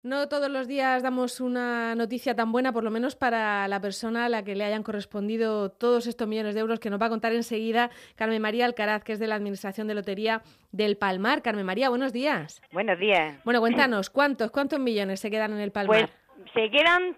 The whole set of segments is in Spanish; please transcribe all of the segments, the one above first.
No todos los días damos una noticia tan buena, por lo menos para la persona a la que le hayan correspondido todos estos millones de euros, que nos va a contar enseguida Carmen María Alcaraz, que es de la Administración de Lotería del Palmar. Carmen María, buenos días. Buenos días. Bueno, cuéntanos, ¿cuántos millones se quedan en el Pues Palmar? se quedan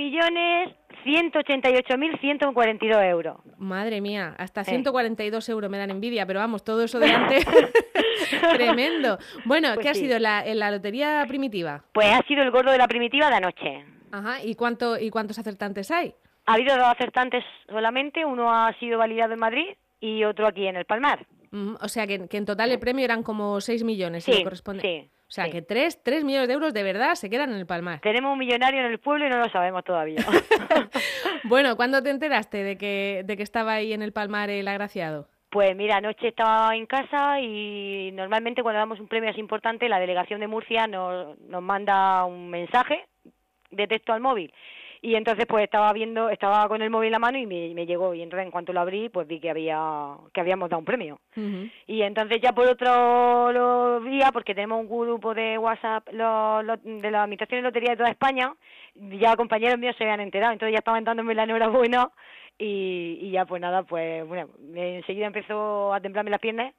3.188.142 euros. Madre mía, hasta 142 euros me dan envidia, pero vamos, todo eso delante, tremendo. Bueno, Pues ¿qué ha sí. sido en la lotería primitiva? Pues ha sido el gordo de la primitiva de anoche. Ajá, ¿y cuántos acertantes hay? Ha habido 2 acertantes solamente, uno ha sido validado en Madrid y otro aquí en el Palmar. O sea, que en total el premio eran como 6 millones, si le Sí, corresponde. sí. O sea, sí. que 3 millones de euros de verdad se quedan en el Palmar. Tenemos un millonario en el pueblo y no lo sabemos todavía. Bueno, ¿cuándo te enteraste de que estaba ahí en el Palmar el agraciado? Pues mira, anoche estaba en casa y normalmente cuando damos un premio así importante, la delegación de Murcia nos manda un mensaje de texto al móvil. Y entonces pues estaba con el móvil en la mano y me llegó, y entonces en cuanto lo abrí pues vi que habíamos dado un premio. Uh-huh. Y entonces ya por otro día, porque tenemos un grupo de WhatsApp de la Administración de Lotería de toda España, ya compañeros míos se habían enterado, entonces ya estaban dándome la enhorabuena y ya pues nada, pues bueno, enseguida empezó a temblarme las piernas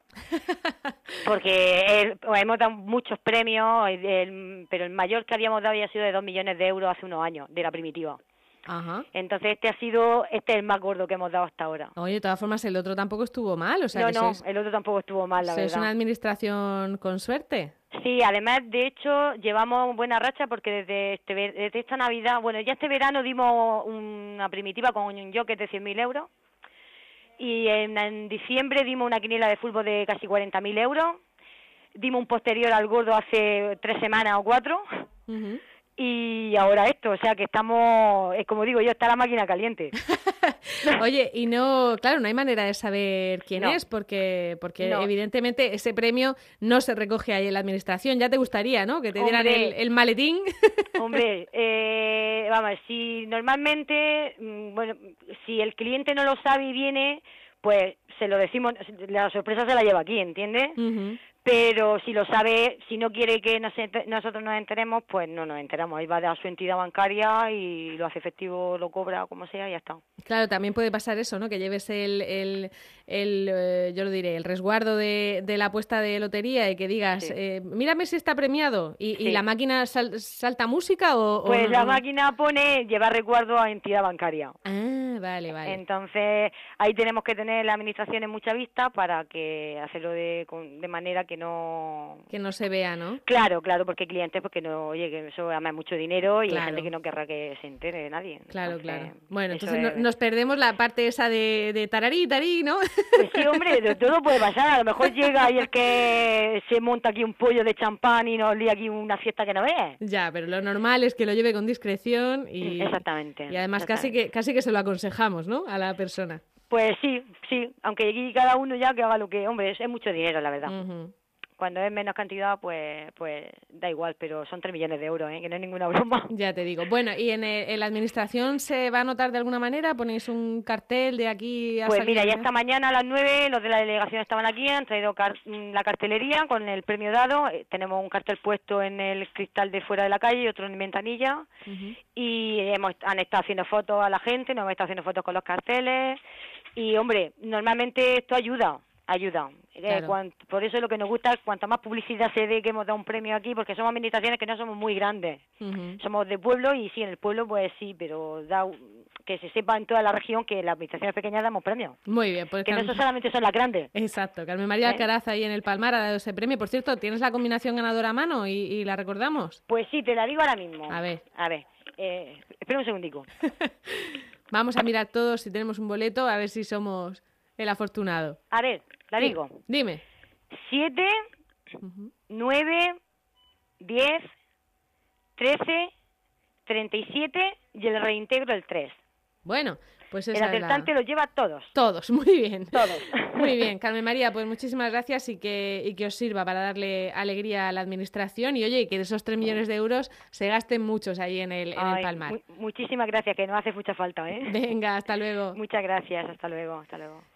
porque hemos dado muchos premios, pero el mayor que habíamos dado había sido de 2 millones de euros hace unos años, de la primitiva. Ajá. Entonces este es el más gordo que hemos dado hasta ahora. Oye, de todas formas, el otro tampoco estuvo mal, o sea que No, sois el otro tampoco estuvo mal, la verdad. una administración con suerte. Sí, además, de hecho, llevamos buena racha porque desde esta Navidad, bueno, ya este verano dimos una primitiva con un joker de 100.000 euros y en diciembre dimos una quiniela de fútbol de casi 40.000 euros, dimos un posterior al gordo hace 3 semanas o 4 Uh-huh. y ahora esto, o sea que estamos, como digo yo, está la máquina caliente. Oye, y no, claro, no hay manera de saber quién No. es, porque No. evidentemente ese premio no se recoge ahí en la administración. Ya te gustaría, ¿no? Que te dieran Hombre. el maletín. Hombre, vamos, si normalmente, bueno, si el cliente no lo sabe y viene, pues se lo decimos, la sorpresa se la lleva aquí, ¿entiendes? Uh-huh. Pero si lo sabe, si no quiere que nosotros nos enteremos, pues no nos enteramos. Él va a su entidad bancaria y lo hace efectivo, lo cobra, como sea, y ya está. Claro, también puede pasar eso, ¿no? Que lleves yo lo diré, el resguardo de la apuesta de lotería y que digas, Sí. mírame si está premiado y Sí. la máquina salta música o Pues no, la no? máquina pone llevar resguardo a entidad bancaria. Ah, vale. Entonces, ahí tenemos que tener la administración en mucha vista para que hacerlo de manera que no... Que no se vea, ¿no? Claro, porque clientes, porque no, oye, que eso además es mucho dinero y Claro. hay gente que no querrá que se entere de nadie. Claro. Bueno, eso entonces nos perdemos la parte esa de tararí, ¿no? Pues sí, hombre, de todo puede pasar. A lo mejor llega y el que se monta aquí un pollo de champán y nos lía aquí una fiesta que no ve. Ya, pero lo normal es que lo lleve con discreción y... Exactamente. Y además exactamente. casi que se lo aconsejamos, ¿no? A la persona. Pues sí, aunque aquí cada uno ya que haga lo que... Hombre, es mucho dinero, la verdad. Uh-huh. Cuando es menos cantidad, pues da igual, pero son 3 millones de euros, que no es ninguna broma. Ya te digo. Bueno, ¿y en la administración se va a notar de alguna manera? ¿Ponéis un cartel de aquí hasta Pues mira, aquí? ya esta mañana a las 9 los de la delegación estaban aquí, han traído la cartelería con el premio dado. Tenemos un cartel puesto en el cristal de fuera de la calle y otro en ventanilla. Uh-huh. Y han estado haciendo fotos a la gente, nos hemos estado haciendo fotos con los carteles. Y hombre, normalmente esto ayuda. Claro. Por eso es lo que nos gusta, cuanto más publicidad se dé que hemos dado un premio aquí, porque somos administraciones que no somos muy grandes. Uh-huh. Somos de pueblo y sí, en el pueblo pues sí, pero que se sepa en toda la región que las administraciones pequeñas damos premios. Muy bien, pues Que no solamente son las grandes. Exacto, Carmen María Alcaraz ahí en el Palmar ha dado ese premio. Por cierto, ¿tienes la combinación ganadora a mano y la recordamos? Pues sí, te la digo ahora mismo. A ver. Espera un segundico. Vamos a mirar todos si tenemos un boleto, a ver si somos el afortunado. A ver, la Sí, digo. Dime. 7, Uh-huh. 9, 10, 13, 37 y el reintegro el 3. Bueno, pues El esa es acertante los lleva todos. Todos, muy bien. Todos. Muy bien, Carmen María, pues muchísimas gracias y que os sirva para darle alegría a la administración y oye, que de esos 3 millones de euros se gasten muchos ahí en el Palmar. Muchísimas gracias, que nos hace mucha falta, Venga, hasta luego. Muchas gracias, hasta luego.